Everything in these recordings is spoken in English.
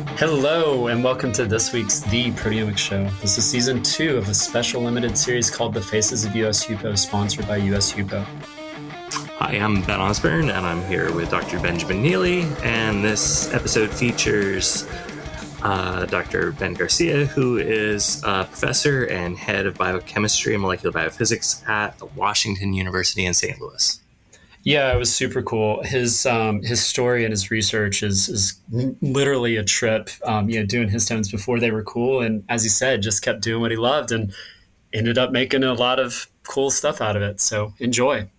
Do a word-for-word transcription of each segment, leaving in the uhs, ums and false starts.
Hello, and welcome to this week's The Proteomics Show. This is season two of a special limited series called The Faces of U S HUPO, sponsored by U S HUPO. Hi, I'm Ben Osborne, and I'm here with Doctor Benjamin Neely, and this episode features uh, Doctor Ben Garcia, who is a professor and head of biochemistry and molecular biophysics at Washington University in Saint Louis. Yeah, it was super cool. His um, his story and his research is is literally a trip. Um, you know, doing histones before they were cool, and as he said, just kept doing what he loved, and ended up making a lot of cool stuff out of it. So enjoy.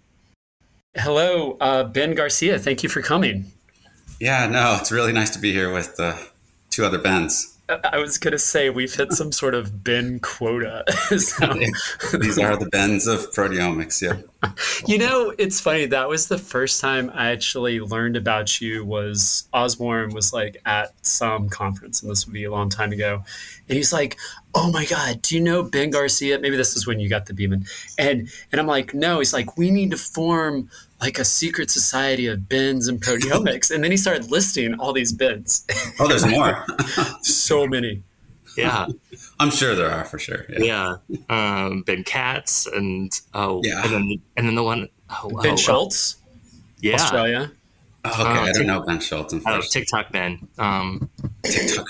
Hello, uh, Ben Garcia. Thank you for coming. Yeah, no, it's really nice to be here with uh, two other Bens. I was going to say we've hit some sort of Ben quota. So. These are the Bens of proteomics, yeah. You know, it's funny. That was the first time I actually learned about you was Osborne was like at some conference, and this would be a long time ago. And he's like, oh my God, do you know Ben Garcia? Maybe this is when you got the Beeman. And and I'm like, no. He's like, we need to form like a secret society of Bens and proteomics. And then he started listing all these Bens. Oh, there's more. So many. Yeah. I'm sure there are, for sure. Yeah. yeah. Um, Ben Katz and oh, yeah. and then and then the one oh, Ben oh, Schultz. Yeah. Australia. Oh, okay, uh, I don't know Ben Schultz. Oh, TikTok Ben. Um, TikTok.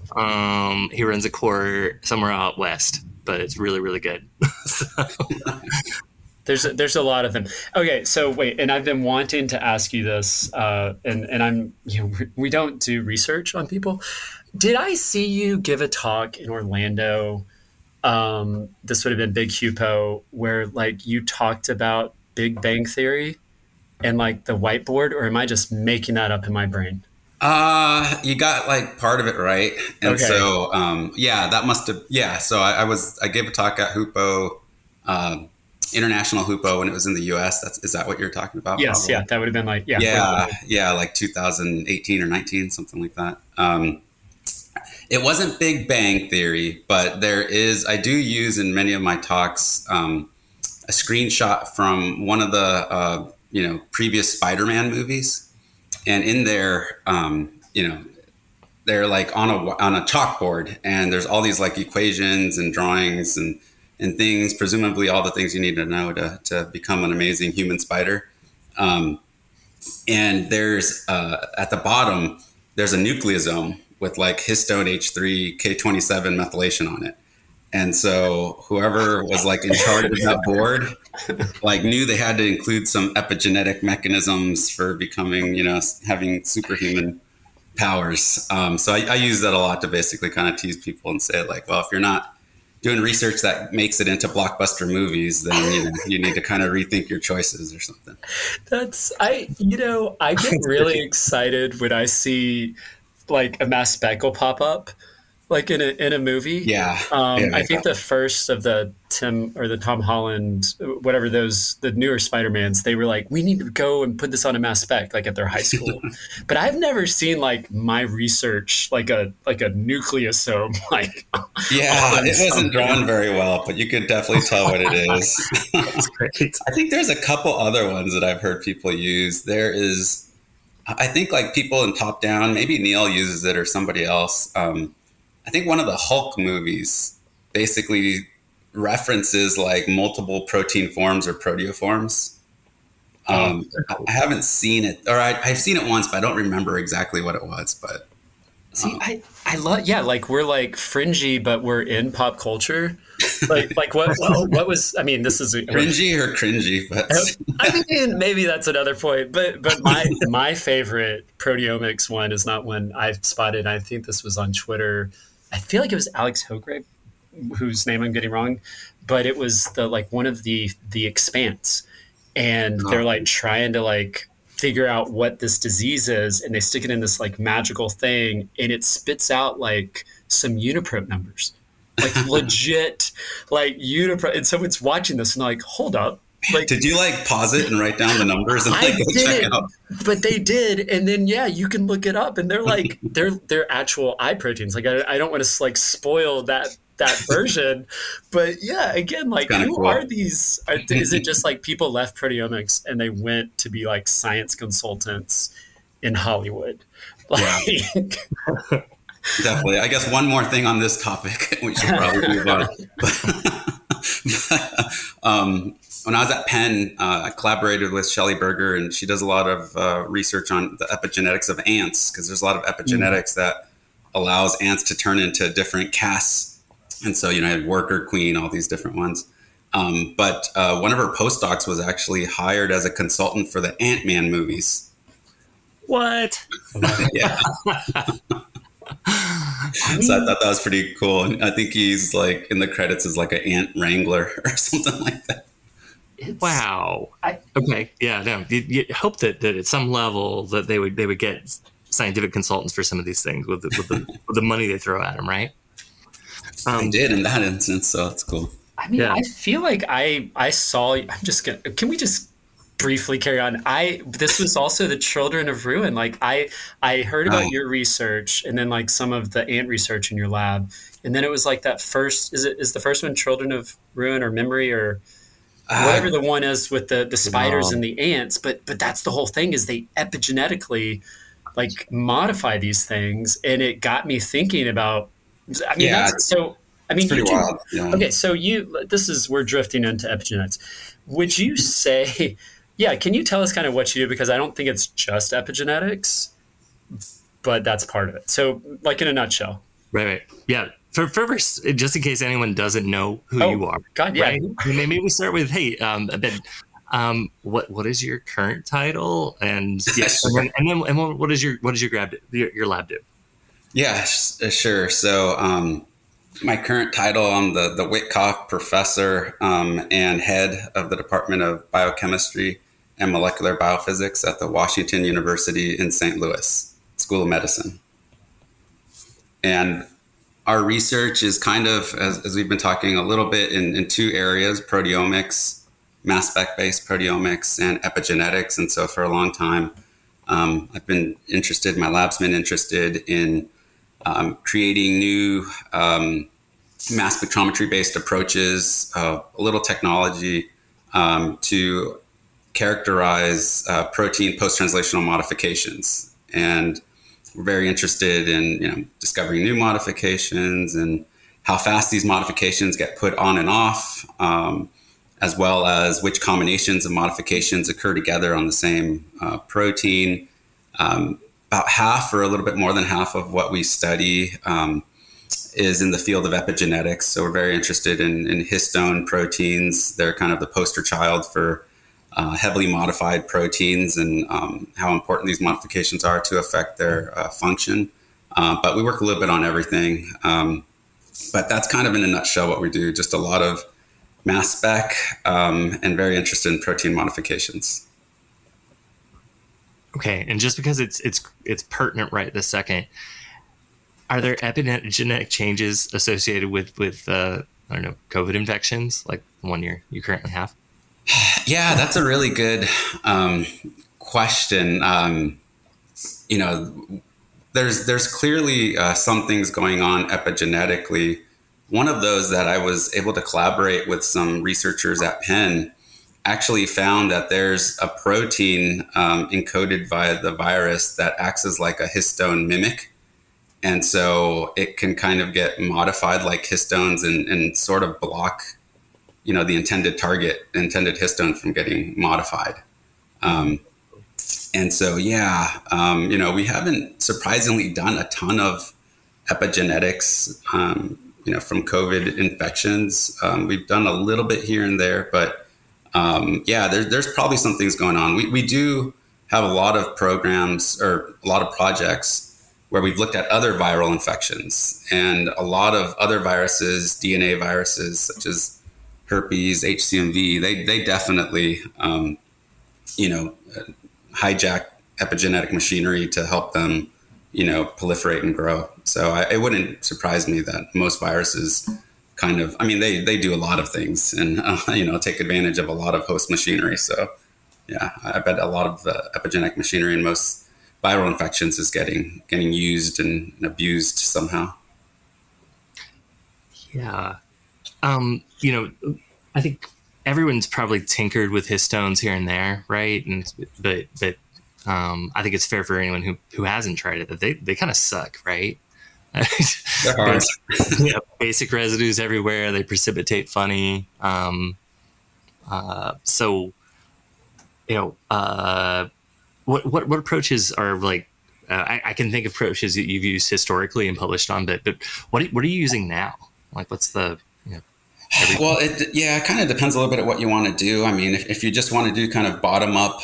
Um, he runs a core somewhere out west, but it's really, really good. So. There's a, there's a lot of them. Okay, so wait, and I've been wanting to ask you this, uh, and and I'm you know we don't do research on people. Did I see you give a talk in Orlando? Um, this would have been Big HUPO, where like you talked about Big Bang Theory and like the whiteboard, or am I just making that up in my brain? Uh, you got like part of it right, and okay. so um, yeah, that must have yeah. So I, I was I gave a talk at HUPO. Um, International HUPO when it was in the U S. That's is that what you're talking about? Yes, probably? yeah, that would have been like yeah, yeah, yeah, like two thousand eighteen or nineteen, something like that. Um, it wasn't Big Bang Theory, but there is. I do use in many of my talks um, a screenshot from one of the uh, you know previous Spider-Man movies, and in there, um, you know, they're like on a on a chalkboard, and there's all these like equations and drawings and. and things, presumably all the things you need to know to, to become an amazing human spider. Um, and there's, uh, at the bottom, there's a nucleosome with like histone H three K twenty-seven methylation on it. And so whoever was like in charge of that board, like knew they had to include some epigenetic mechanisms for becoming, you know, having superhuman powers. Um, so I, I use that a lot to basically kind of tease people and say like, well, if you're not doing research that makes it into blockbuster movies, then you know you need to kind of rethink your choices or something. That's I you know I get really excited when I see like a mass spec will pop up like in a in a movie. Yeah, um, yeah I think the first of the Tim or the Tom Holland, whatever those the newer Spider-Mans, they were like, we need to go and put this on a mass spec like at their high school. But I've never seen like my research like a like a nucleosome like. Yeah, it wasn't drawn very well, but you could definitely tell what it is. That's great. I think there's a couple other ones that I've heard people use. There is, I think like people in Top Down, maybe Neil uses it or somebody else. Um, I think one of the Hulk movies basically references like multiple protein forms or proteoforms. Um, I haven't seen it, or I, I've seen it once, but I don't remember exactly what it was. But see, um, I I love yeah, like we're like fringy, but we're in pop culture. Like like what what, what was I mean? This is a, fringy or cringy, but I mean maybe that's another point. But but my my favorite proteomics one is not one I've spotted. I think this was on Twitter. I feel like it was Alex Hograve, whose name I'm getting wrong, but it was the like one of the the Expanse, and they're like trying to like figure out what this disease is, and they stick it in this like magical thing, and it spits out like some UniProt numbers, like legit like UniProt, and someone's watching this and they're like, hold up. Like, did you like pause it and write down the numbers and like I go did, check out? But they did, and then yeah, you can look it up, and they're like they're they're actual eye proteins. Like I, I don't want to like spoil that that version, but yeah, again, like who cool. are these? Are, is it just like people left proteomics and they went to be like science consultants in Hollywood? Like, yeah. Definitely. I guess one more thing on this topic, we should probably move on. um, when I was at Penn, uh, I collaborated with Shelley Berger, and she does a lot of uh, research on the epigenetics of ants, because there's a lot of epigenetics mm. that allows ants to turn into different castes. And so, you know, I had worker, queen, all these different ones. Um, but uh, one of her postdocs was actually hired as a consultant for the Ant-Man movies. What? Yeah. So I thought that was pretty cool. And I think he's like in the credits as like an ant wrangler or something like that. It's, wow. I, okay. Yeah. No. You, you hope that, that at some level that they would they would get scientific consultants for some of these things with the, with the, with the money they throw at them, right? Um, I did in that instance, so it's cool. I mean, yeah. I feel like I I saw. I'm just gonna. Can we just briefly carry on? I this was also the Children of Ruin. Like I I heard about oh. your research and then like some of the ant research in your lab, and then it was like that first. Is it is the first one Children of Ruin or Memory or whatever uh, the one is with the the spiders no. and the ants? But but that's the whole thing is they epigenetically like modify these things, and it got me thinking about. I mean, yeah, that's, so. I mean, it's pretty you do, wild. Yeah. Okay, so you this is we're drifting into epigenetics. Would you say, yeah? Can you tell us kind of what you do, because I don't think it's just epigenetics, but that's part of it. So, like in a nutshell. Right. Right. Yeah. For first, just in case anyone doesn't know who oh, you are. God, yeah. Right? Maybe we start with, hey, um, Ben, um, what what is your current title, and yes, yeah, and, and then and then what is your what does your lab your, your lab do? Yeah, sure. So. Um, My current title, I'm the, the Witkoff Professor um, and Head of the Department of Biochemistry and Molecular Biophysics at the Washington University in Saint Louis School of Medicine. And our research is kind of, as, as we've been talking a little bit, in, in two areas: proteomics, mass spec-based proteomics, and epigenetics. And so for a long time, um, I've been interested, my lab's been interested in Um, creating new um, mass spectrometry-based approaches, uh, a little technology um, to characterize uh, protein post-translational modifications. And we're very interested in you know, discovering new modifications and how fast these modifications get put on and off, um, as well as which combinations of modifications occur together on the same uh, protein. Um, About half or a little bit more than half of what we study um, is in the field of epigenetics. So we're very interested in, in histone proteins. They're kind of the poster child for uh, heavily modified proteins and um, how important these modifications are to affect their uh, function. Uh, but we work a little bit on everything. Um, but that's kind of in a nutshell what we do. Just a lot of mass spec um, and very interested in protein modifications. Okay, and just because it's it's it's pertinent right this second, are there epigenetic changes associated with with uh, I don't know COVID infections like the one you you currently have? Yeah, that's a really good um, question. Um, you know, there's there's clearly uh, some things going on epigenetically. One of those that I was able to collaborate with some researchers at Penn actually found that there's a protein um, encoded via the virus that acts as like a histone mimic. And so it can kind of get modified like histones and, and sort of block, you know, the intended target, the intended histone from getting modified. Um, and so, yeah, um, you know, we haven't surprisingly done a ton of epigenetics, um, you know, from COVID infections. Um, we've done a little bit here and there, but Um, yeah, there, there's probably some things going on. We, we do have a lot of programs or a lot of projects where we've looked at other viral infections, and a lot of other viruses, D N A viruses such as herpes, H C M V, they, they definitely, um, you know, hijack epigenetic machinery to help them, you know, proliferate and grow. So I, it wouldn't surprise me that most viruses kind of, I mean, they, they do a lot of things and, uh, you know, take advantage of a lot of host machinery. So, yeah, I bet a lot of the epigenetic machinery in most viral infections is getting getting used and abused somehow. Yeah. Um, you know, I think everyone's probably tinkered with histones here and there, right? And but but um, I think it's fair for anyone who, who hasn't tried it that they, they kind of suck, right? They're hard. basic, yeah, basic residues everywhere. They precipitate funny. Um, uh, so, you know, uh, what, what, what approaches are like, uh, I, I can think of approaches that you've used historically and published on, but, but what, what are you using now? Like, what's the, you know, everything? Well, it, yeah, it kind of depends a little bit on what you want to do. I mean, if, if you just want to do kind of bottom up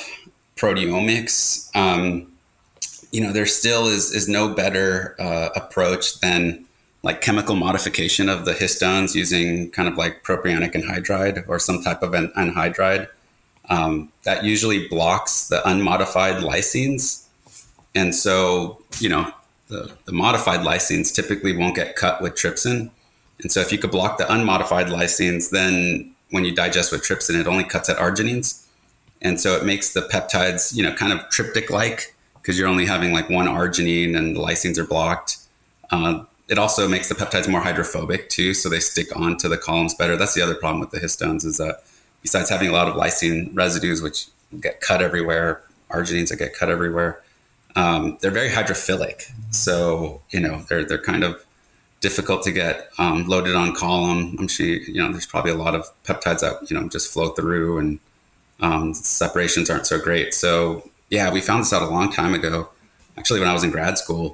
proteomics, um, you know, there still is, is no better uh, approach than like chemical modification of the histones using kind of like propionic anhydride or some type of an anhydride. Um, that usually blocks the unmodified lysines. And so, you know, the, the modified lysines typically won't get cut with trypsin. And so if you could block the unmodified lysines, then when you digest with trypsin, it only cuts at arginines. And so it makes the peptides, you know, kind of triptych-like because you're only having like one arginine and the lysines are blocked. Uh, it also makes the peptides more hydrophobic too, so they stick onto the columns better. That's the other problem with the histones is that besides having a lot of lysine residues, which get cut everywhere, arginines that get cut everywhere, um, they're very hydrophilic. So, you know, they're they're kind of difficult to get um, loaded on column. I'm sure, you know, there's probably a lot of peptides that, you know, just flow through and um, separations aren't so great. So, yeah, we found this out a long time ago, actually, when I was in grad school,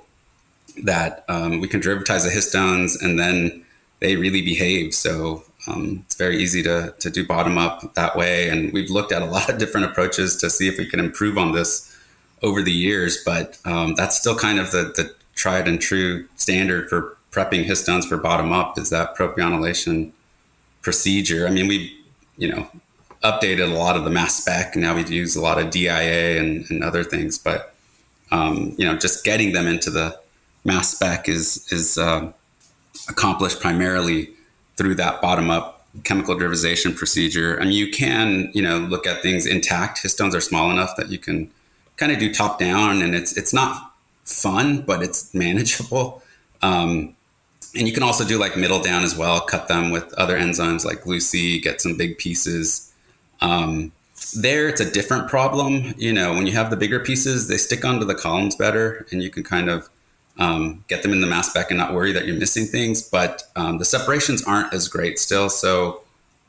that um, we can derivatize the histones and then they really behave. So um, it's very easy to, to do bottom up that way. And we've looked at a lot of different approaches to see if we can improve on this over the years. But um, that's still kind of the, the tried and true standard for prepping histones for bottom up is that propionylation procedure. I mean, we've, you know, updated a lot of the mass spec. Now we use a lot of D I A and, and other things. But, um, you know, just getting them into the mass spec is is um, accomplished primarily through that bottom-up chemical derivatization procedure. And you can, you know, look at things intact. Histones are small enough that you can kind of do top-down, and it's it's not fun, but it's manageable. Um, and you can also do like middle down as well, cut them with other enzymes like Gluc, get some big pieces. Um, there, it's a different problem. You know, when you have the bigger pieces, they stick onto the columns better, and you can kind of Um, get them in the mass spec and not worry that you're missing things. But um, the separations aren't as great still. So,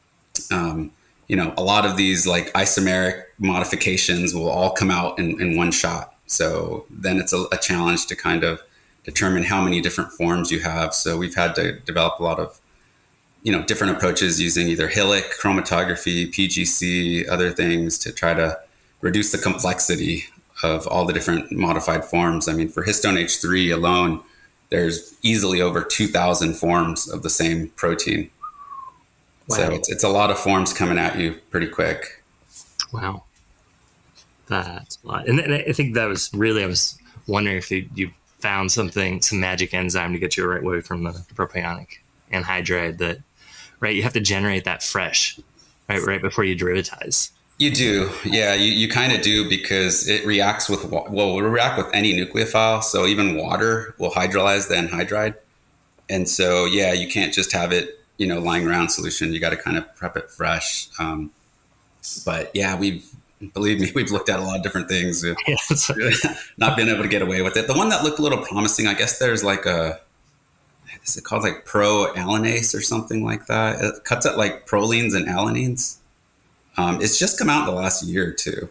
um, you know, a lot of these like isomeric modifications will all come out in, in one shot. So then it's a, a challenge to kind of determine how many different forms you have. So we've had to develop a lot of, you know, different approaches using either Hillick, chromatography, P G C, other things to try to reduce the complexity of all the different modified forms. I mean, for histone H three alone, there's easily over two thousand forms of the same protein. Wow. So it's, it's a lot of forms coming at you pretty quick. Wow. That's a lot. And, and I think that was really, I was wondering if you, you found something, some magic enzyme to get you the right way from the propionic anhydride that, right, you have to generate that fresh, right, right before you derivatize. You do. Yeah, you, you kind of do because it reacts with, well, it will react with any nucleophile. So even water will hydrolyze the anhydride. And so, yeah, you can't just have it, you know, lying around solution. You got to kind of prep it fresh. Um, but yeah, we've, believe me, we've looked at a lot of different things. Yes. Not been able to get away with it. The one that looked a little promising, I guess there's like a, is it called like pro-alanase or something like that? It cuts at like prolines and alanines. Um, it's just come out in the last year or two.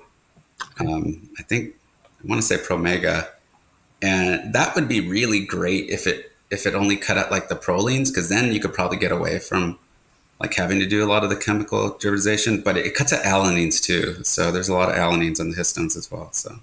Um, I think I want to say Promega, and that would be really great if it if it only cut out like the prolines, because then you could probably get away from like having to do a lot of the chemical derivatization. But it, it cuts out alanines too, so there's a lot of alanines on the histones as well. So,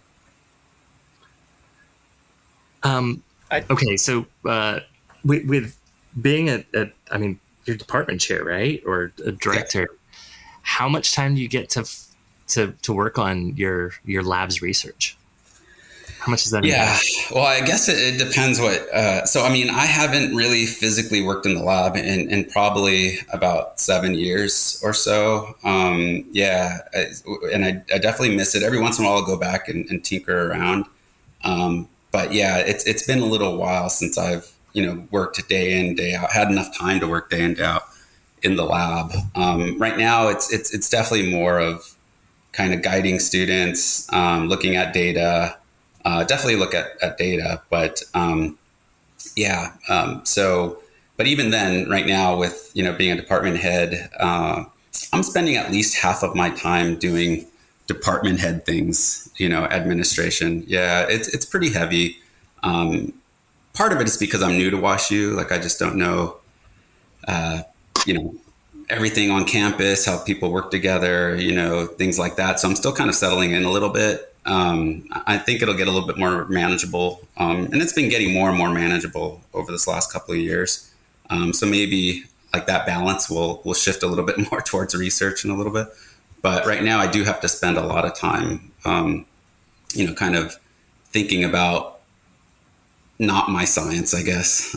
um, okay, so uh, with, with being a, a, I mean, you're department chair, right, or a director. Yeah. How much time do you get to to to work on your your lab's research? How much is that? Yeah, well, I guess it, it depends what. Uh, so, I mean, I haven't really physically worked in the lab in, in probably about seven years or so. Um, yeah, I, and I, I definitely miss it. Every once in a while, I'll go back and, and tinker around. Um, but yeah, it's it's been a little while since I've you know worked day in, day out. Had enough time to work day in, day out in the lab. Um, right now, it's it's it's definitely more of kind of guiding students, um, looking at data. Uh, definitely look at, at data, but um, Yeah. Um, so, but even then, right now, with you know being a department head, uh, I'm spending at least half of my time doing department head things. You know, administration. Yeah, it's it's pretty heavy. Um, part of it is because I'm new to WashU. Like I just don't know, uh, you know, everything on campus, how people work together, you know, things like that. So I'm still kind of settling in a little bit. Um, I think it'll get a little bit more manageable. Um, and it's been getting more and more manageable over this last couple of years. Um, so maybe like that balance will, will shift a little bit more towards research in a little bit. But right now I do have to spend a lot of time, um, you know, kind of thinking about not my science, I guess.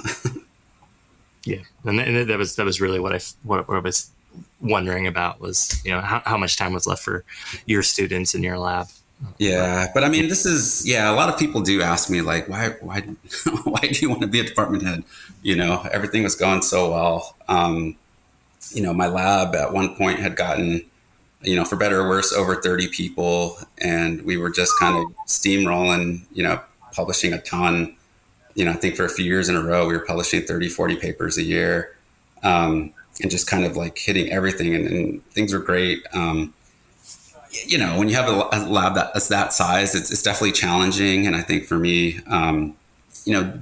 Yeah, and, and that was that was really what I what, what I was wondering about was you know how, how much time was left for your students in your lab. Yeah, but I mean, this is yeah. A lot of people do ask me like, why why why do you want to be a department head? You know, everything was going so well. Um, you know, my lab at one point had gotten, you know, for better or worse, over thirty people, and we were just kind of steamrolling. You know, publishing a ton. You know, I think for a few years in a row, we were publishing thirty, forty papers a year, um, and just kind of like hitting everything, and, and things were great. Um, you know, when you have a, a lab that, that's that size, it's, it's definitely challenging. And I think for me, um, you know,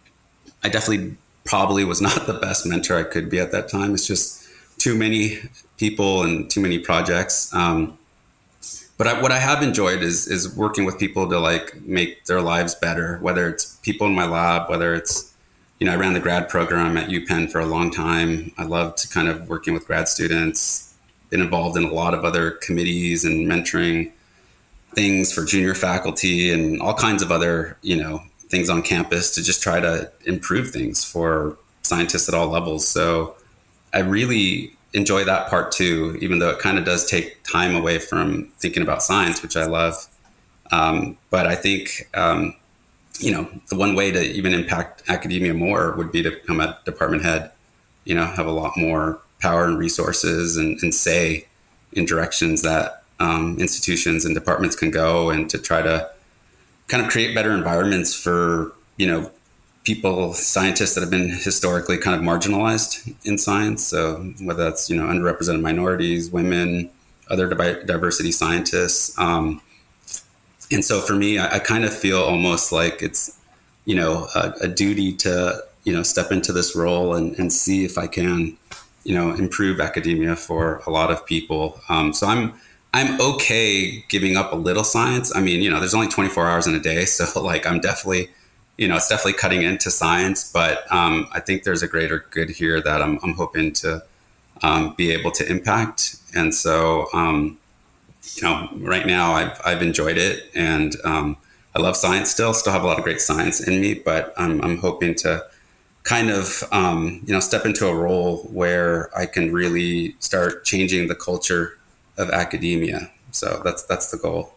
I definitely probably was not the best mentor I could be at that time. It's just too many people and too many projects. Um, But I, what I have enjoyed is is working with people to like make their lives better, whether it's people in my lab, whether it's, you know, I ran the grad program at UPenn for a long time. I loved kind of working with grad students, been involved in a lot of other committees and mentoring things for junior faculty and all kinds of other, you know, things on campus to just try to improve things for scientists at all levels. So I really enjoy that part too, even though it kind of does take time away from thinking about science, which I love. Um, but I think, um, you know, the one way to even impact academia more would be to become a department head, you know, have a lot more power and resources and, and say in directions that um, institutions and departments can go, and to try to kind of create better environments for, you know, people, scientists that have been historically kind of marginalized in science. So whether that's, you know, underrepresented minorities, women, other diversity scientists. Um, and so for me, I, I kind of feel almost like it's, you know, a, a duty to, you know, step into this role and, and see if I can, you know, improve academia for a lot of people. Um, so I'm, I'm okay giving up a little science. I mean, you know, there's only twenty-four hours in a day. So like, I'm definitely, you know, it's definitely cutting into science, but um, I think there's a greater good here that I'm, I'm hoping to um, be able to impact. And so, um, you know, right now I've, I've enjoyed it, and um, I love science still, still have a lot of great science in me, but I'm, I'm hoping to kind of, um, you know, step into a role where I can really start changing the culture of academia. So that's, that's the goal.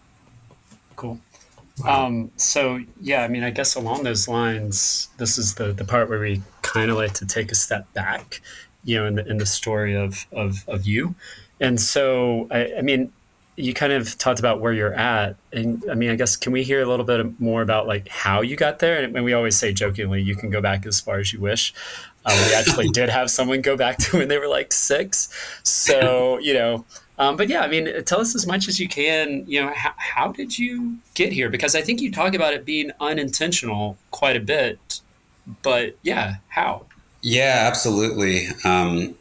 Cool. Um, so yeah, I mean, I guess along those lines, this is the, the part where we kind of like to take a step back, you know, in the, in the story of, of, of you. And so, I, I mean, you kind of talked about where you're at, and I mean, I guess, can we hear a little bit more about like how you got there? And, and we always say jokingly, you can go back as far as you wish. Um, we actually did have someone go back to when they were like six. So, you know, Um, but yeah, I mean, tell us as much as you can, you know, how, how did you get here? Because I think you talk about it being unintentional quite a bit, but yeah, how? Yeah, absolutely. Um,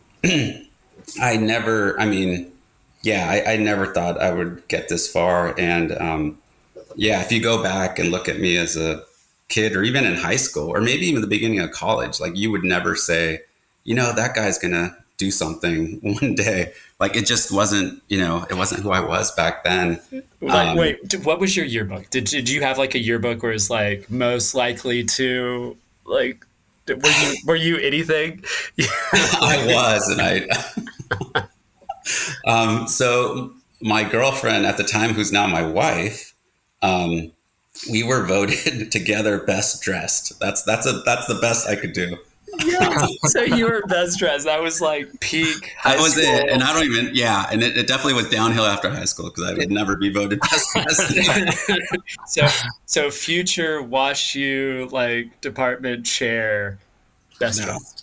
I never, I mean, yeah, I, I never thought I would get this far. And um, yeah, if you go back and look at me as a kid, or even in high school, or maybe even the beginning of college, like you would never say, you know, that guy's going to do something one day. Like it just wasn't, you know, it wasn't who I was back then. Like, um, wait, what was your yearbook? Did did you have like a yearbook where it's like most likely to like? Were you were you anything? I was, and I. um, so my girlfriend at the time, who's now my wife, um, we were voted together best dressed. That's that's a that's the best I could do. Yeah. So you were best dressed. That was like peak high That was school. it. And I don't even, yeah. And it, it definitely was downhill after high school because I would never be voted best dressed. so, so future Wash U like department chair, best No. dressed.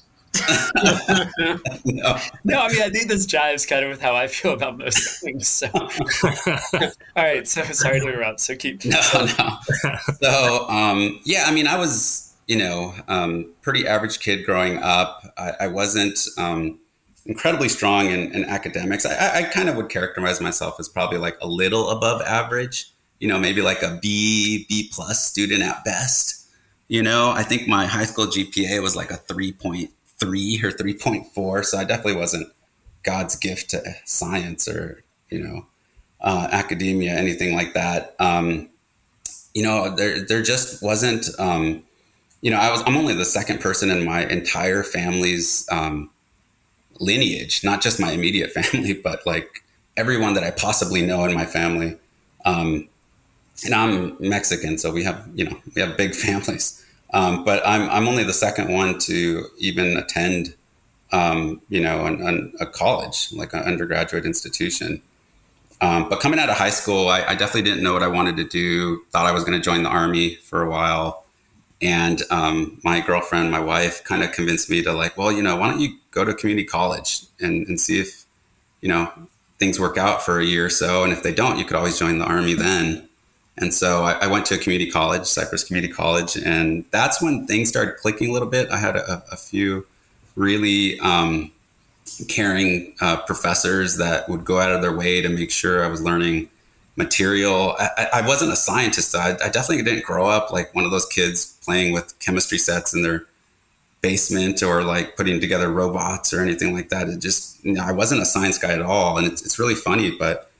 No. No, I mean, I think this jives kind of with how I feel about most things. So, all right. So sorry to interrupt. So keep. No, no. So, um, yeah, I mean, I was, you know, um, pretty average kid growing up. I, I wasn't um, incredibly strong in, in academics. I, I kind of would characterize myself as probably like a little above average, you know, maybe like a B, B plus student at best. You know, I think my high school G P A was like a three point three or three point four. So I definitely wasn't God's gift to science or, you know, uh, academia, anything like that. Um, you know, there, there just wasn't, um, you know, I was, I'm only the second person in my entire family's, um, lineage, not just my immediate family, but like everyone that I possibly know in my family. Um, and I'm Mexican, so we have, you know, we have big families. Um, but I'm I'm only the second one to even attend, um, you know, an, an, a college, like an undergraduate institution. Um, but coming out of high school, I, I definitely didn't know what I wanted to do. Thought I was going to join the Army for a while. And um, my girlfriend, my wife, kind of convinced me to like, well, you know, why don't you go to community college and, and see if, you know, things work out for a year or so. And if they don't, you could always join the Army then. And so I, I went to a community college, Cypress Community College, and that's when things started clicking a little bit. I had a, a few really um, caring uh, professors that would go out of their way to make sure I was learning material. I, I wasn't a scientist. I, I definitely didn't grow up like one of those kids playing with chemistry sets in their basement or like putting together robots or anything like that. It just, you know, I wasn't a science guy at all. And it's, it's really funny, but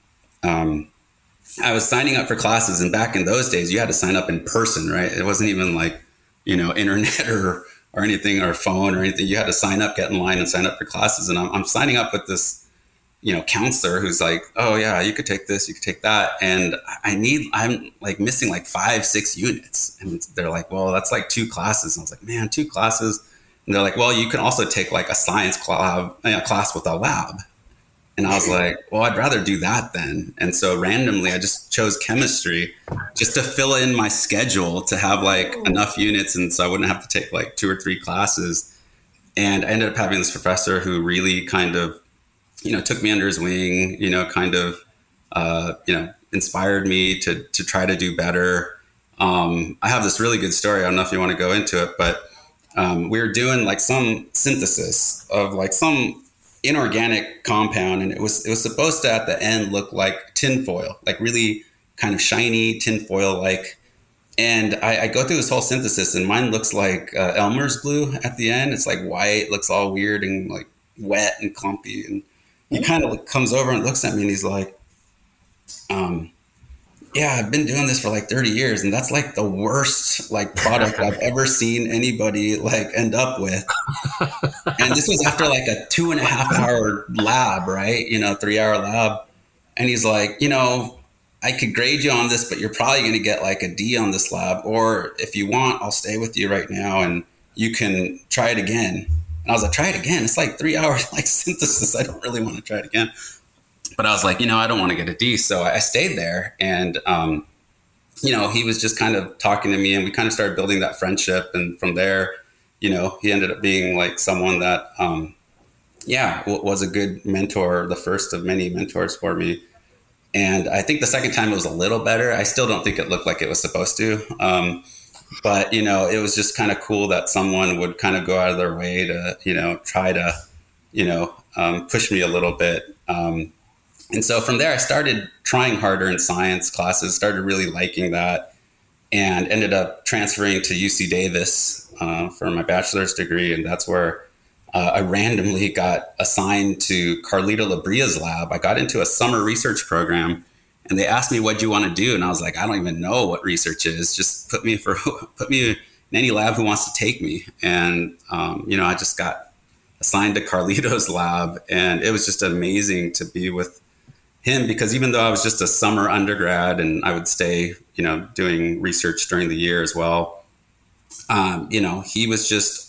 um, I was signing up for classes, and back in those days, you had to sign up in person, right? It wasn't even like, you know, internet or, or anything, or phone or anything. You had to sign up, get in line and sign up for classes. And I'm, I'm signing up with this, you know, counselor who's like, oh yeah, you could take this, you could take that. And I need, I'm like missing like five, six units. And they're like, well, that's like two classes. And I was like, man, two classes. And they're like, well, you can also take like a science club, you know, class with a lab. And I was like, well, I'd rather do that then. And so randomly, I just chose chemistry just to fill in my schedule to have like enough units. And so I wouldn't have to take like two or three classes. And I ended up having this professor who really kind of, you know, took me under his wing, you know, kind of, uh, you know, inspired me to, to try to do better. Um, I have this really good story. I don't know if you want to go into it, but um, we were doing like some synthesis of like some inorganic compound, and it was it was supposed to at the end look like tinfoil, like really kind of shiny tinfoil like. And I, I go through this whole synthesis, and mine looks like uh, Elmer's glue at the end. It's like white, looks all weird and like wet and clumpy. And he kind of comes over and looks at me, and he's like, um, "Yeah, I've been doing this for like thirty years, and that's like the worst like product I've ever seen anybody like end up with." And this was after like a two and a half hour lab, right? You know, three hour lab. And he's like, you know, I could grade you on this, but you're probably going to get like a D on this lab. Or if you want, I'll stay with you right now and you can try it again. And I was like, try it again. It's like three hours like synthesis. I don't really want to try it again. But I was like, you know, I don't want to get a D. So I stayed there. And, um, you know, he was just kind of talking to me, and we kind of started building that friendship. And from there, you know, he ended up being like someone that, um, yeah, w- was a good mentor, the first of many mentors for me. And I think the second time it was a little better. I still don't think it looked like it was supposed to. Um, but, you know, it was just kind of cool that someone would kind of go out of their way to, you know, try to, you know, um, push me a little bit. Um, and so from there, I started trying harder in science classes, started really liking that, and ended up transferring to U C Davis uh, for my bachelor's degree. And that's where uh, I randomly got assigned to Carlito Labria's lab. I got into a summer research program, and they asked me, what do you want to do? And I was like, I don't even know what research is. Just put me for put me in any lab who wants to take me. And, um, you know, I just got assigned to Carlito's lab, and it was just amazing to be with him, because even though I was just a summer undergrad and I would stay, you know, doing research during the year as well, um, you know, he was just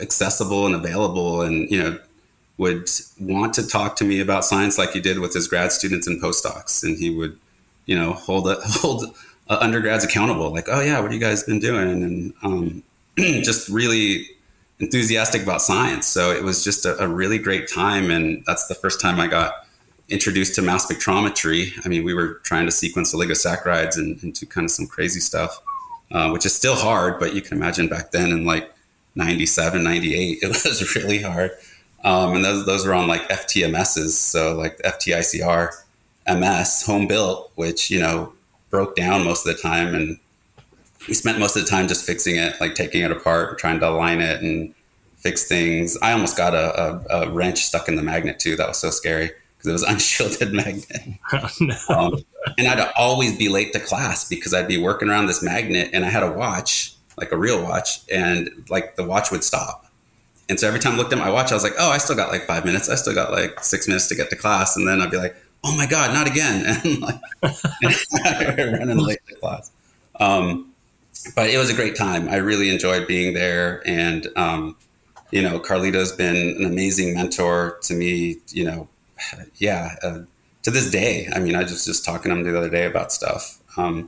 accessible and available, and, you know, would want to talk to me about science like he did with his grad students and postdocs. And he would, you know, hold a, hold uh, undergrads accountable, like, oh yeah, what have you guys been doing? And um, just really enthusiastic about science. So it was just a, a really great time. And that's the first time I got introduced to mass spectrometry. I mean, we were trying to sequence oligosaccharides and, and do kind of some crazy stuff, uh, which is still hard, but you can imagine back then in like ninety-seven, ninety-eight, it was really hard. Um, and those those were on like F T M Ss, so like F T I C R M S, home built, which, you know, broke down most of the time. And we spent most of the time just fixing it, like taking it apart, trying to align it and fix things. I almost got a, a, a wrench stuck in the magnet too. That was so scary because it was unshielded magnet. Oh, no. um, and I'd always be late to class because I'd be working around this magnet, and I had a watch, like a real watch, and like the watch would stop. And so every time I looked at my watch, I was like, oh, I still got like five minutes. I still got like six minutes to get to class. And then I'd be like, oh my God, not again. And like running late to class. Um, but it was a great time. I really enjoyed being there. And, um, you know, Carlito's been an amazing mentor to me, you know, yeah, uh, to this day. I mean, I was just talking to him the other day about stuff. Um,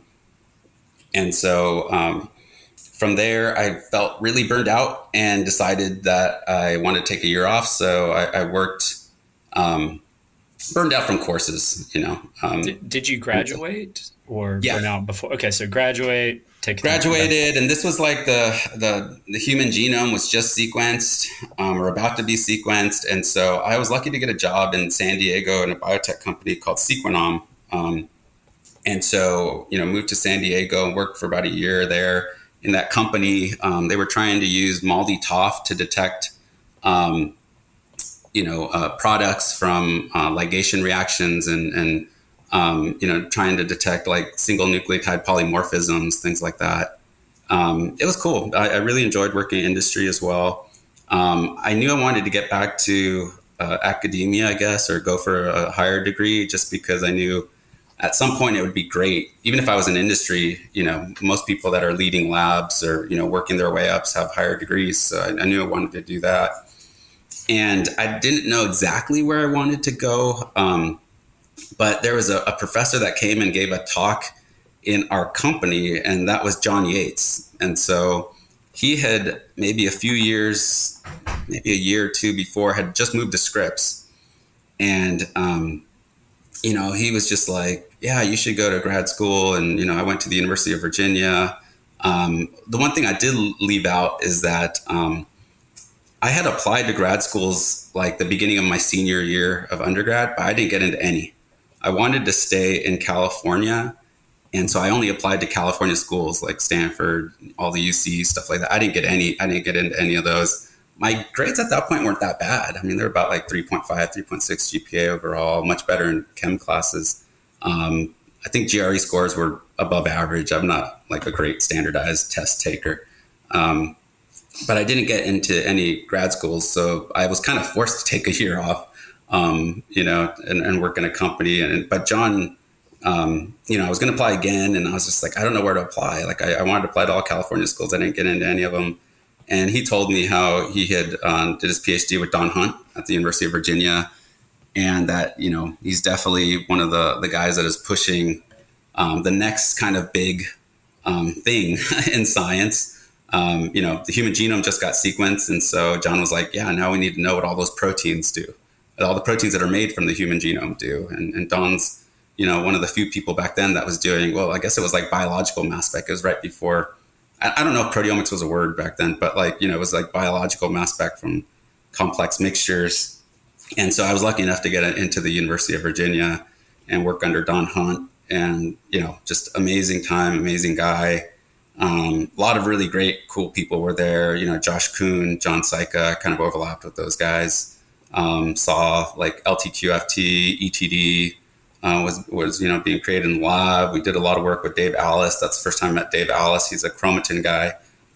and so, um, From there, I felt really burned out and decided that I wanted to take a year off. So I, I worked, um, burned out from courses, you know. Um, did, did you graduate or yeah. burn out before? Okay, so graduate, take graduated, and this was like the the the human genome was just sequenced, um, or about to be sequenced, and so I was lucky to get a job in San Diego in a biotech company called Sequenom, um, and so you know moved to San Diego and worked for about a year there. In that company, um, they were trying to use MALDI-TOF to detect, um, you know, uh, products from uh, ligation reactions and, and um, you know, trying to detect like single nucleotide polymorphisms, things like that. Um, it was cool. I, I really enjoyed working in industry as well. Um, I knew I wanted to get back to uh, academia, I guess, or go for a higher degree, just because I knew at some point it would be great. Even if I was in industry, you know, most people that are leading labs or, you know, working their way up have higher degrees. So I, I knew I wanted to do that. And I didn't know exactly where I wanted to go. Um, but there was a, a professor that came and gave a talk in our company, and that was John Yates. And so he had maybe a few years, maybe a year or two before, had just moved to Scripps. And, um, you know, he was just like, yeah, you should go to grad school. And, you know, I went to the University of Virginia. Um, the one thing I did leave out is that um, I had applied to grad schools like the beginning of my senior year of undergrad, but I didn't get into any. I wanted to stay in California. And so I only applied to California schools like Stanford, all the U C, stuff like that. I didn't get any, I didn't get into any of those. My grades at that point weren't that bad. I mean, they're about like three point five, three point six G P A overall, much better in chem classes. Um, I think G R E scores were above average. I'm not like a great standardized test taker. Um, but I didn't get into any grad schools. So I was kind of forced to take a year off, um, you know, and, and work in a company. And, but John, um, you know, I was going to apply again, and I was just like, I don't know where to apply. Like I, I wanted to apply to all California schools. I didn't get into any of them. And he told me how he had um, did his PhD with Don Hunt at the University of Virginia, and that, you know, he's definitely one of the, the guys that is pushing um, the next kind of big um, thing in science. Um, you know, the human genome just got sequenced. And so John was like, yeah, now we need to know what all those proteins do, all the proteins that are made from the human genome do. And, and Don's, you know, one of the few people back then that was doing, well, I guess it was like biological mass spec. It was right before, I don't know if proteomics was a word back then, but like, you know, it was like biological mass spec from complex mixtures. And so I was lucky enough to get into the University of Virginia and work under Don Hunt, and, you know, just amazing time, amazing guy. Um, a lot of really great, cool people were there. You know, Josh Kuhn, John Saika, kind of overlapped with those guys. Um, saw like L T Q F T, E T D, Uh, was, was, you know, being created in the lab. We did a lot of work with Dave Alice. That's the first time I met Dave Alice. He's a chromatin guy.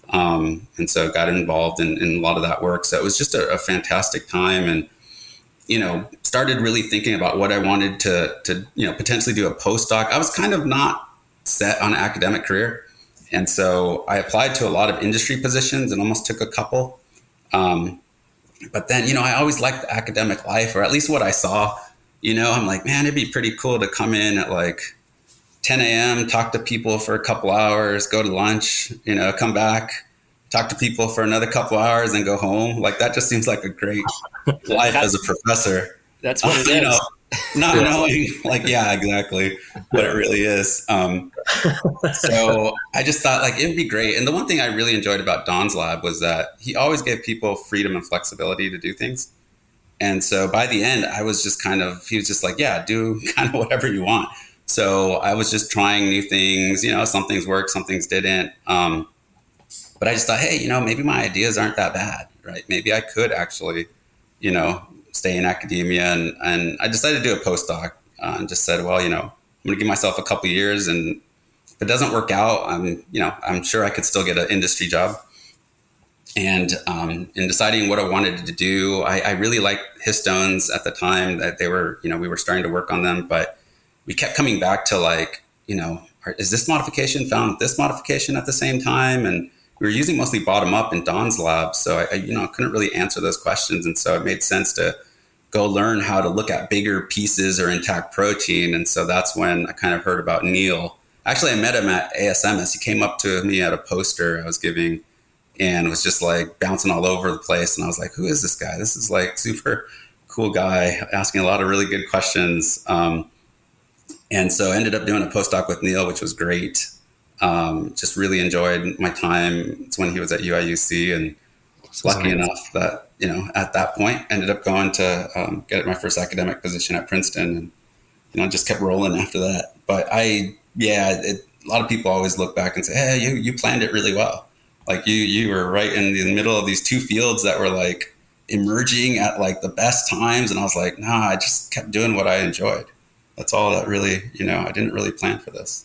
Um, and so got involved in, in a lot of that work. So it was just a, a fantastic time, and, you know, started really thinking about what I wanted to, to, you know, potentially do a postdoc. I was kind of not set on an academic career. And so I applied to a lot of industry positions and almost took a couple. Um, but then, you know, I always liked the academic life, or at least what I saw. You know, I'm like, man, it'd be pretty cool to come in at like ten a.m., talk to people for a couple hours, go to lunch, you know, come back, talk to people for another couple hours and go home. Like, that just seems like a great life as a professor. That's what it uh, is. You know, not knowing, like, yeah, exactly what it really is. Um, so I just thought, like, it'd be great. And the one thing I really enjoyed about Don's lab was that he always gave people freedom and flexibility to do things. And so by the end, I was just kind of, he was just like, yeah, do kind of whatever you want. So I was just trying new things. You know, some things worked, some things didn't. Um, but I just thought, hey, you know, maybe my ideas aren't that bad, right? Maybe I could actually, you know, stay in academia. And, and I decided to do a postdoc uh, and just said, well, you know, I'm going to give myself a couple of years. And if it doesn't work out, I'm, you know, I'm sure I could still get an industry job. And um, in deciding what I wanted to do, I, I really liked histones at the time that they were, you know, we were starting to work on them, but we kept coming back to like, you know, is this modification found this modification at the same time? And we were using mostly bottom up in Don's lab. So I, I, you know, couldn't really answer those questions. And so it made sense to go learn how to look at bigger pieces or intact protein. And so that's when I kind of heard about Neil. Actually, I met him at A S M S. He came up to me at a poster I was giving and was just like bouncing all over the place. And I was like, who is this guy? This is like super cool guy asking a lot of really good questions. Um, and so I ended up doing a postdoc with Neil, which was great. Um, just really enjoyed my time. It's when he was at U I U C, and so lucky nice. enough that, you know, at that point ended up going to um, get my first academic position at Princeton, and, you know, just kept rolling after that. But I, yeah, it, a lot of people always look back and say, hey, you, you planned it really well. Like you, you were right in the middle of these two fields that were like emerging at like the best times. And I was like, nah, I just kept doing what I enjoyed. That's all that really, you know, I didn't really plan for this.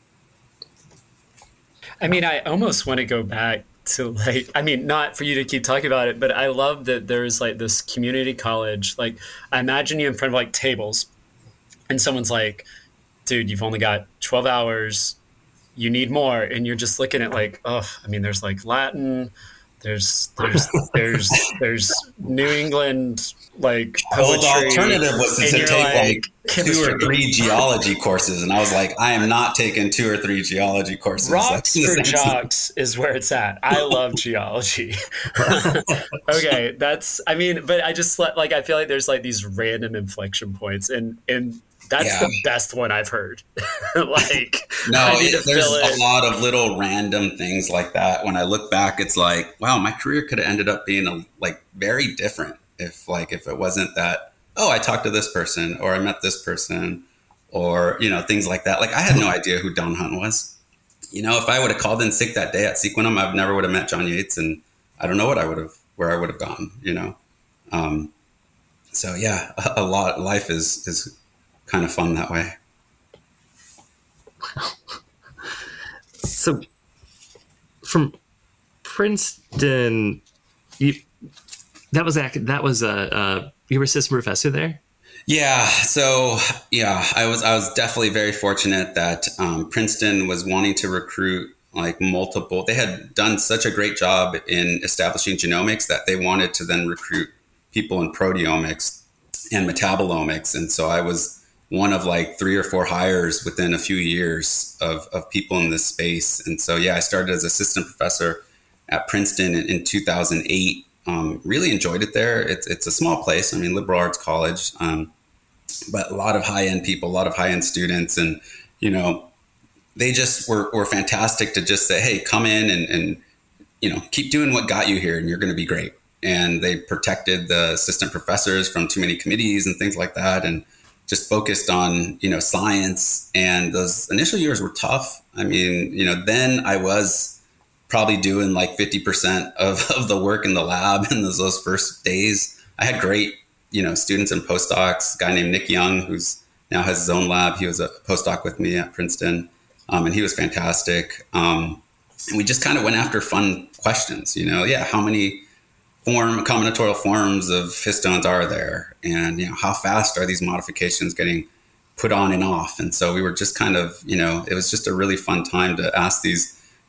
I mean, I almost want to go back to like, I mean, not for you to keep talking about it, but I love that there's like this community college. Like, I imagine you in front of like tables and someone's like, dude, you've only got twelve hours. You need more. And you're just looking at like, oh, I mean, there's like Latin, there's, there's, there's, there's New England, like poetry. Well, the alternative was to take like, like two or three geology courses. And I was like, I am not taking two or three geology courses. Rocks for jocks is where it's at. I love geology. Okay. That's, I mean, but I just like, I feel like there's like these random inflection points, and, and, that's yeah. the best one I've heard. Like, no, it, there's a lot of little random things like that. When I look back, it's like, wow, my career could have ended up being a, like very different if like if it wasn't that, oh, I talked to this person, or I met this person, or, you know, things like that. Like, I had no idea who Don Hunt was. You know, if I would have called in sick that day at Sequenum, I never would have met John Yates, and I don't know what I would have, where I would have gone. You know, um, so yeah, a, a lot. Life is is. kind of fun that way. Wow. So from Princeton, you, that was that was a uh, uh, you were assistant professor there? Yeah. So yeah, I was I was definitely very fortunate that um, Princeton was wanting to recruit like multiple. They had done such a great job in establishing genomics that they wanted to then recruit people in proteomics and metabolomics, and so I was one of like three or four hires within a few years of, of people in this space. And so, yeah, I started as assistant professor at Princeton in, in two thousand eight. Um, really enjoyed it there. It's, it's a small place. I mean, liberal arts college, um, but a lot of high end people, a lot of high end students. And, you know, they just were, were fantastic to just say, hey, come in and, and, you know, keep doing what got you here and you're going to be great. And they protected the assistant professors from too many committees and things like that. And just focused on, you know, science. And those initial years were tough. I mean, you know, then I was probably doing like fifty percent of, of the work in the lab in those, those first days. I had great, you know, students and postdocs, a guy named Nick Young, who's now has his own lab. He was a postdoc with me at Princeton, um, and he was fantastic. Um, and we just kind of went after fun questions, you know, yeah, how many form combinatorial forms of histones are there, and, you know, how fast are these modifications getting put on and off? And so we were just kind of, you know, it was just a really fun time to ask these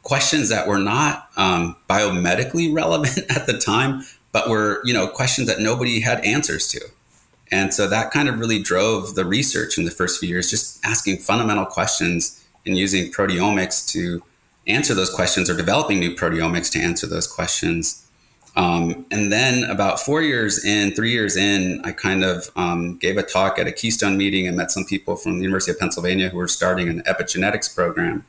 questions that were not um, biomedically relevant at the time, but were, you know, questions that nobody had answers to. And so that kind of really drove the research in the first few years, just asking fundamental questions and using proteomics to answer those questions, or developing new proteomics to answer those questions. Um, and then about four years in, three years in, I kind of um, gave a talk at a Keystone meeting and met some people from the University of Pennsylvania who were starting an epigenetics program.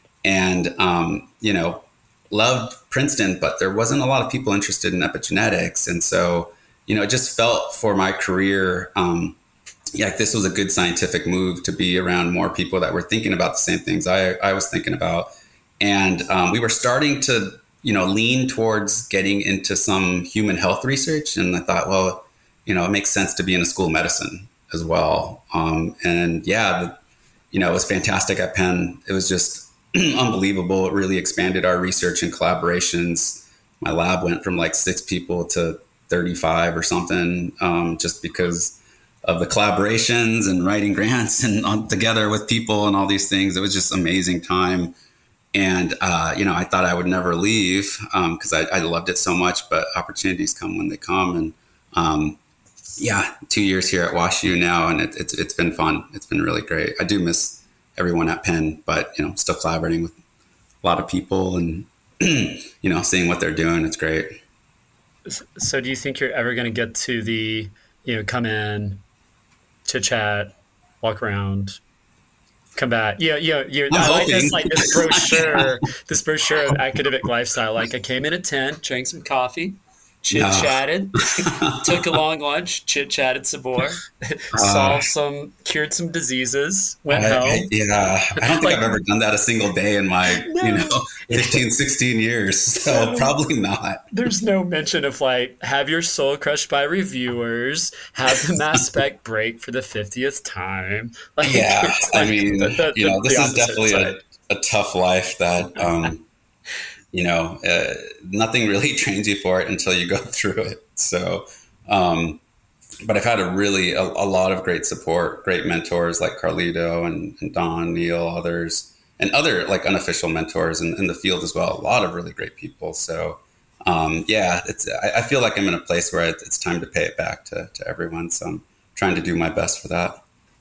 And, um, you know, loved Princeton, but there wasn't a lot of people interested in epigenetics. And so, you know, it just felt for my career, um, yeah, this was a good scientific move to be around more people that were thinking about the same things I, I was thinking about. And um, we were starting to, you know, lean towards getting into some human health research. And I thought, well, you know, it makes sense to be in a school of medicine as well. Um, and yeah, the, you know, it was fantastic at Penn. It was just unbelievable. It really expanded our research and collaborations. My lab went from like six people to thirty-five or something, um, just because of the collaborations and writing grants and on, together with people and all these things. It was just amazing time. And, uh, you know, I thought I would never leave because um, I, I loved it so much, but opportunities come when they come. And um, yeah, two years here at WashU now, and it, it's it's been fun. It's been really great. I do miss everyone at Penn, but, you know, still collaborating with a lot of people and, you know, seeing what they're doing. It's great. So do you think you're ever going to get to the, you know, come in, chit chat, walk around, come back? Yeah, yeah, yeah. I like this, like this brochure, this brochure of academic lifestyle. Like I came in at ten, drank some coffee, chit chatted, no. took a long lunch, chit chatted some more, uh, solved some, cured some diseases, went I, home. I, yeah, I don't think like, I've ever done that a single day in my, no. you know, fifteen, sixteen years. So no, probably not. There's no mention of like, have your soul crushed by reviewers, have the mass spec break for the fiftieth time. Like, yeah, like I mean, the, the, you know, this is definitely a, a tough life that, um, you know, uh, nothing really trains you for it until you go through it. So, um, but I've had a really, a, a lot of great support, great mentors like Carlito and, and Don, Neil, others, and other like unofficial mentors in, in the field as well. A lot of really great people. So, um, yeah, it's, I, I feel like I'm in a place where it's time to pay it back to, to everyone. So I'm trying to do my best for that.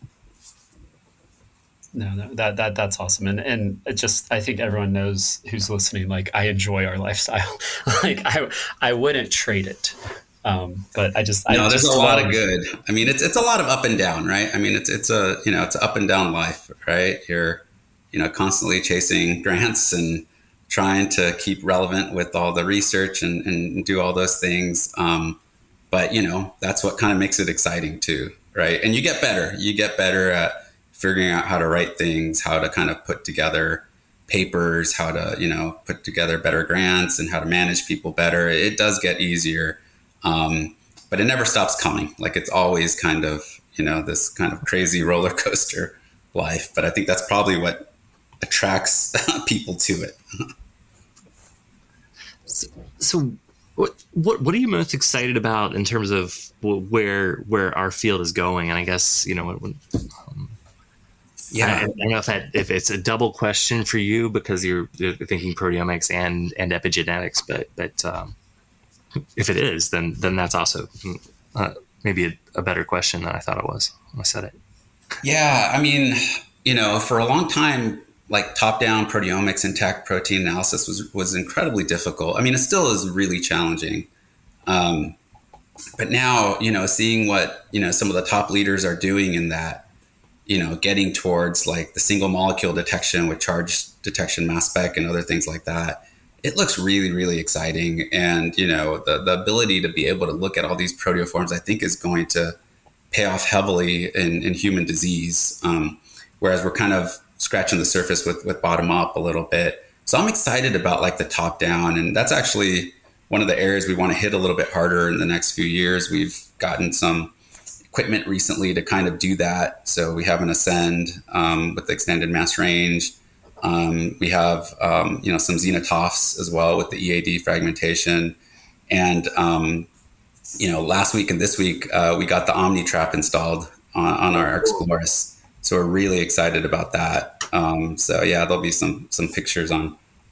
No, no, that that that's awesome, and and it just I think everyone knows who's listening. Like I enjoy our lifestyle. like I I wouldn't trade it, um, but I just no. I there's just a lot of good. I mean, it's it's a lot of up and down, right? I mean, it's it's a you know it's an up and down life, right? You're you know constantly chasing grants and trying to keep relevant with all the research and and do all those things. Um, but you know that's what kind of makes it exciting too, right? And you get better. You get better at figuring out how to write things, how to kind of put together papers, how to, you know, put together better grants and how to manage people better. It does get easier, um, but it never stops coming. Like it's always kind of, you know, this kind of crazy roller coaster life. But I think that's probably what attracts people to it. so, so what, what what are you most excited about in terms of where where our field is going? And I guess, you know, when, um, Yeah, I, I don't know if that if it's a double question for you because you're, you're thinking proteomics and, and epigenetics, but but um, if it is, then then that's also uh, maybe a, a better question than I thought it was when I said it. Yeah, I mean, you know, for a long time, like top-down proteomics and intact protein analysis was was incredibly difficult. I mean, it still is really challenging. Um, but now, you know, seeing what you know some of the top leaders are doing in that. You know, getting towards like the single molecule detection with charge detection, mass spec, and other things like that. It looks really, really exciting. And, you know, the, the ability to be able to look at all these proteoforms, I think is going to pay off heavily in, in human disease. Um, whereas we're kind of scratching the surface with, with bottom up a little bit. So I'm excited about like the top down. And that's actually one of the areas we want to hit a little bit harder in the next few years. We've gotten some equipment recently to kind of do that. So we have an Ascend um, with the extended mass range. Um, we have, um, you know, some Xenotofs as well with the E A D fragmentation. And, um, you know, last week and this week, uh, we got the OmniTrap installed on, on our Exploris. So we're really excited about that. Um, so yeah, there'll be some, some pictures on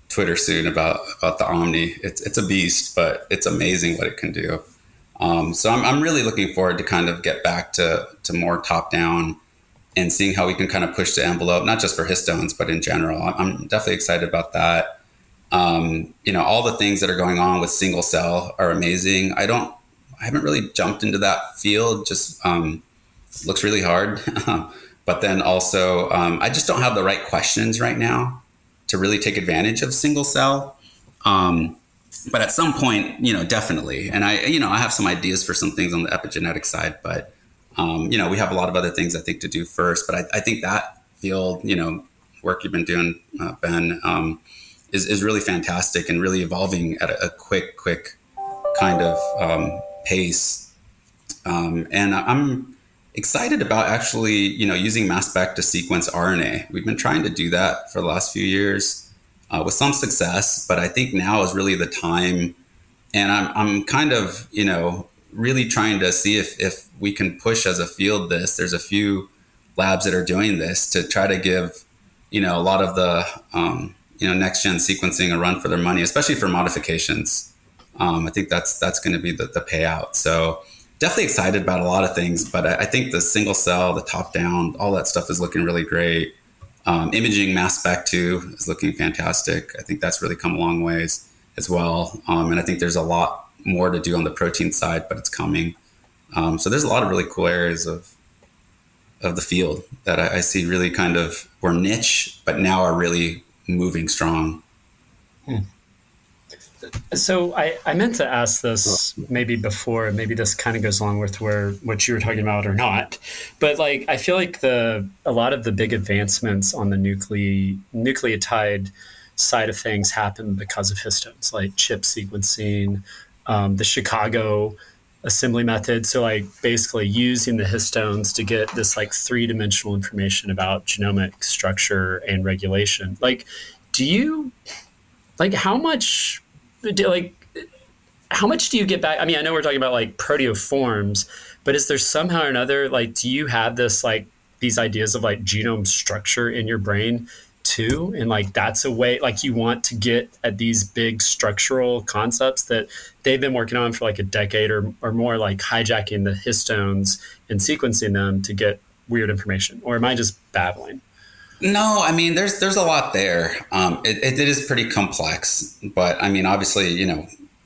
Twitter soon about about the Omni. It's it's a beast, but it's amazing what it can do. Um, so I'm I'm really looking forward to kind of get back to to more top down and seeing how we can kind of push the envelope, not just for histones, but in general. I'm, I'm definitely excited about that. Um, you know, all the things that are going on with single cell are amazing. I don't, I haven't really jumped into that field. Just um, looks really hard. But then also, um, I just don't have the right questions right now to really take advantage of single cell. Um, but at some point, you know, definitely. And I, you know, I have some ideas for some things on the epigenetic side, but, um, you know, we have a lot of other things I think to do first. But I, I think that field, you know, work you've been doing, uh, Ben, um, is, is really fantastic and really evolving at a, a quick, quick kind of um, pace. Um, and I'm excited about actually, you know, using mass spec to sequence R N A. We've been trying to do that for the last few years uh, with some success, but I think now is really the time. And I'm, I'm kind of, you know, really trying to see if, if we can push as a field this. There's a few labs that are doing this to try to give, you know, a lot of the, um, you know, next gen sequencing a run for their money, especially for modifications. Um, I think that's that's going to be the, the payout. So definitely excited about a lot of things, but I, I think the single cell, the top down, all that stuff is looking really great. Um, imaging mass spec too is looking fantastic. I think that's really come a long ways as well. Um, and I think there's a lot more to do on the protein side, but it's coming. Um, so there's a lot of really cool areas of of the field that I, I see really kind of were niche, but now are really moving strong. Hmm. So I, I meant to ask this maybe before, maybe this kind of goes along with where what you were talking about or not, but like I feel like the a lot of the big advancements on the nucle nucleotide side of things happen because of histones, like chip sequencing, um, the Chicago assembly method. So like basically using the histones to get this like three-dimensional information about genomic structure and regulation. Like, do you like how much do, like how much do you get back? I mean, I know we're talking about like proteoforms, but is there somehow or another, like, do you have this like these ideas of like genome structure in your brain too? And like that's a way, like you want to get at these big structural concepts that they've been working on for like a decade or, or more, like hijacking the histones and sequencing them to get weird information? Or am I just babbling? No, I mean, there's there's a lot there. Um, it, it, it is pretty complex, but I mean, obviously, you know,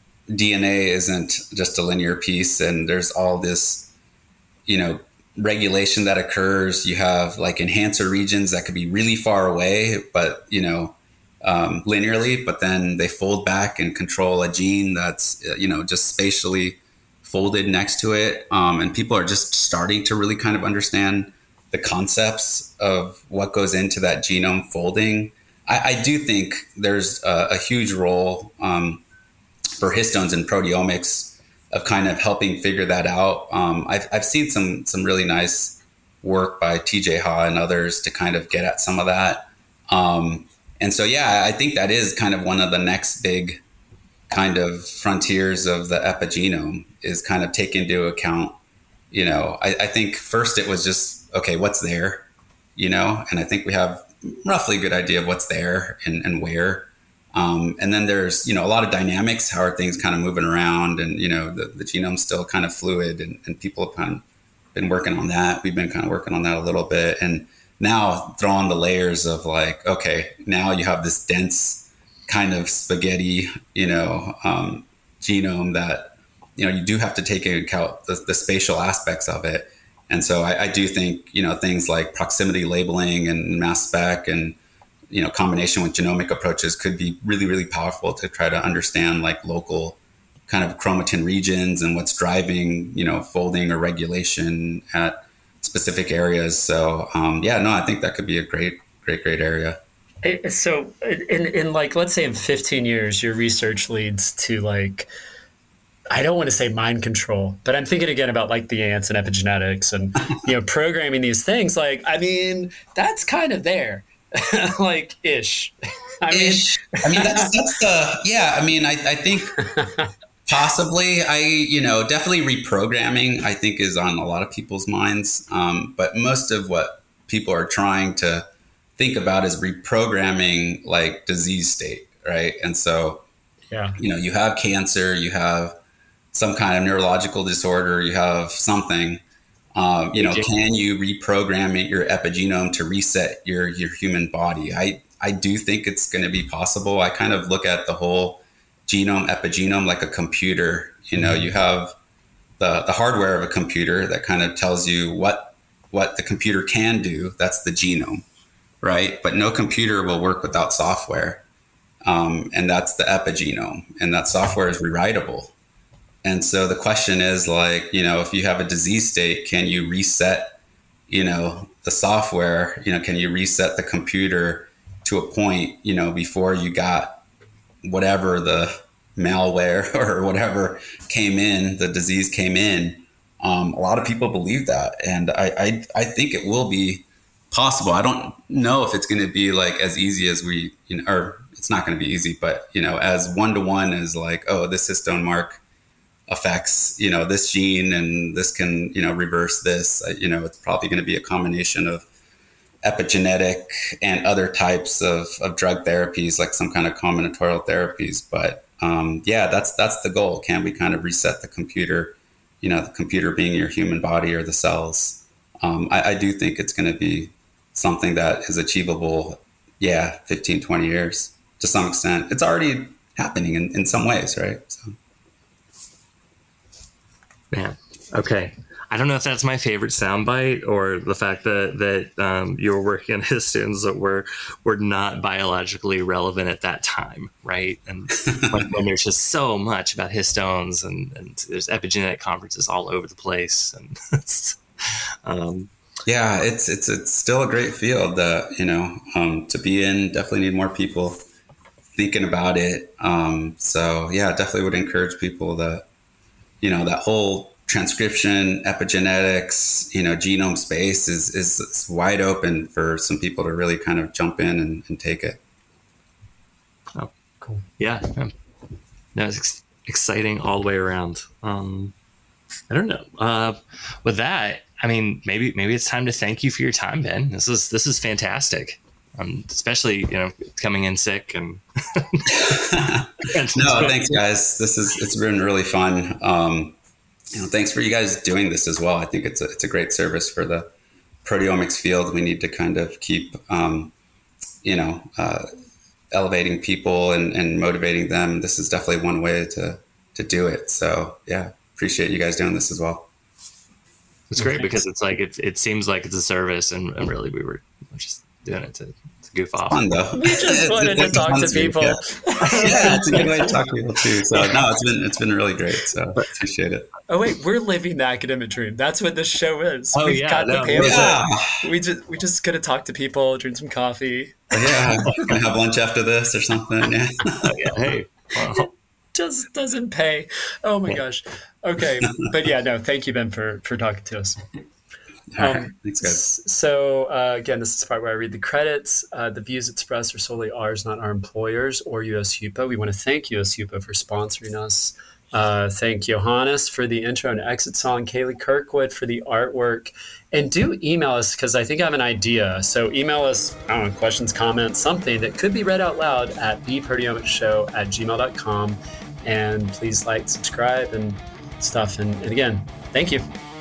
D N A isn't just a linear piece, and there's all this, you know, regulation that occurs. You have like enhancer regions that could be really far away, but, you know, um, linearly, but then they fold back and control a gene that's, you know, just spatially folded next to it. Um, and people are just starting to really kind of understand the concepts of what goes into that genome folding. I, I do think there's a, a huge role um, for histones and proteomics of kind of helping figure that out. Um, I've, I've seen some some really nice work by T J Ha and others to kind of get at some of that. Um, and so, yeah, I think that is kind of one of the next big kind of frontiers of the epigenome is kind of take into account, you know, I, I think first it was just, okay, what's there, you know? And I think we have roughly a good idea of what's there and, and where. Um, and then there's, you know, a lot of dynamics. How are things kind of moving around? And, you know, the, the genome's still kind of fluid and, and people have kind of been working on that. We've been kind of working on that a little bit. And now throw on the layers of like, okay, now you have this dense kind of spaghetti, you know, um, genome that, you know, you do have to take into account the, the spatial aspects of it. And so I, I do think, you know, things like proximity labeling and mass spec and, you know, combination with genomic approaches could be really, really powerful to try to understand like local kind of chromatin regions and what's driving, you know, folding or regulation at specific areas. So, um, yeah, no, I think that could be a great, great, great area. So in, in like, let's say in fifteen years, your research leads to like, I don't want to say mind control, but I'm thinking again about like the ants and epigenetics and, you know, programming these things. Like, I mean, that's kind of there, like ish. I ish. mean, I mean, that's, that's the, yeah, I mean, I, I think possibly I, you know, definitely reprogramming, I think is on a lot of people's minds. Um, but most of what people are trying to think about is reprogramming like disease state. right? And so, yeah, you know, you have cancer, you have some kind of neurological disorder, you have something. Um, you know, can you reprogram your epigenome to reset your your human body? I I do think it's going to be possible. I kind of look at the whole genome epigenome like a computer. You know, you have the the hardware of a computer that kind of tells you what what the computer can do. That's the genome, right? But no computer will work without software, um, and that's the epigenome, and that software is rewritable. And so the question is, like, you know, if you have a disease state, can you reset, you know, the software, you know, can you reset the computer to a point, you know, before you got whatever the malware or whatever came in, the disease came in. Um, a lot of people believe that. And I, I, I think it will be possible. I don't know if it's going to be like as easy as we, you know, or it's not going to be easy, but, you know, as one-to-one as like, oh, this histone mark affects, you know, this gene and this can, you know, reverse this. You know, it's probably going to be a combination of epigenetic and other types of, of drug therapies, like some kind of combinatorial therapies. But um, yeah, that's that's the goal. Can we kind of reset the computer, you know, the computer being your human body or the cells? Um, I, I do think it's going to be something that is achievable, yeah, fifteen, twenty years to some extent. It's already happening in, in some ways, right? So. Man, okay. I don't know if that's my favorite soundbite or the fact that that um, you were working on histones that were were not biologically relevant at that time, right? And when, when there's just so much about histones and, and there's epigenetic conferences all over the place, and it's, um, yeah, it's it's it's still a great field that, you know, um, to be in. Definitely need more people thinking about it. Um, so yeah, definitely would encourage people that, you know, that whole transcription, epigenetics, you know, genome space is, is, is wide open for some people to really kind of jump in and, and take it. Oh, cool. Yeah. No, it's ex- exciting all the way around. Um, I don't know. Uh, with that, I mean, maybe, maybe it's time to thank you for your time, Ben. This is, this is fantastic. Um, especially, you know, coming in sick and no, thanks guys. This is, it's been really fun. Um, you know, thanks for you guys doing this as well. I think it's a, it's a great service for the proteomics field. We need to kind of keep, um, you know, uh, elevating people and, and motivating them. This is definitely one way to, to do it. So yeah, appreciate you guys doing this as well. It's great because it's like, it, it seems like it's a service and, and really we were just doing it to, to goof off. Fun though. We just wanted to talk to people. Yeah. Yeah, it's a good way to talk to people too. So no, it's been it's been really great. So appreciate it. Oh wait, we're living the academic dream. That's what this show is. Oh We've yeah, got no, the panels. yeah. We just we just gonna talk to people, drink some coffee. Yeah, gonna have lunch after this or something. Yeah. Yeah. Hey. Well. Just doesn't pay. Oh my gosh. Okay, but yeah, no, thank you, Ben, for for talking to us. All right. Um, Thanks, guys. So uh, again, this is the part where I read the credits. Uh, the views expressed are solely ours, not our employers or U S HUPA. We want to thank U S HUPA for sponsoring us. Uh, thank Johannes for the intro and exit song, Kaylee Kirkwood for the artwork. And do email us because I think I have an idea. So email us, I don't know, questions, comments, something that could be read out loud at the proteomics show at gmail dot com. And please like, subscribe, and stuff. And, and again, thank you.